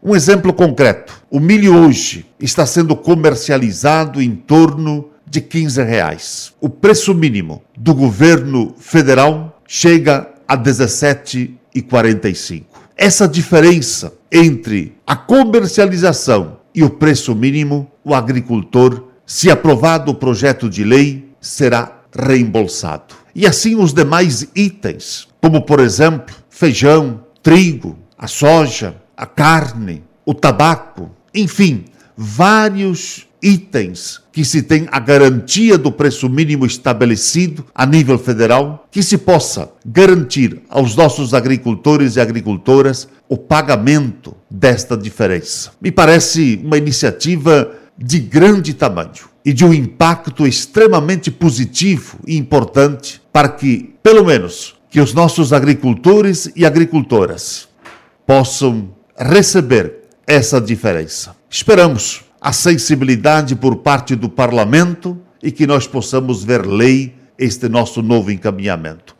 Um exemplo concreto: o milho hoje está sendo comercializado em torno de R$15. O preço mínimo do governo federal chega a R$17,45. Essa diferença entre a comercialização e o preço mínimo, o agricultor, se aprovado o projeto de lei, será reembolsado. E assim os demais itens, como por exemplo, feijão, trigo, a soja, a carne, o tabaco, enfim, vários itens que se tem a garantia do preço mínimo estabelecido a nível federal, que se possa garantir aos nossos agricultores e agricultoras o pagamento desta diferença. Me parece uma iniciativa de grande tamanho e de um impacto extremamente positivo e importante para que, pelo menos, que os nossos agricultores e agricultoras possam receber essa diferença. Esperamos a sensibilidade por parte do parlamento e que nós possamos ver lei este nosso novo encaminhamento.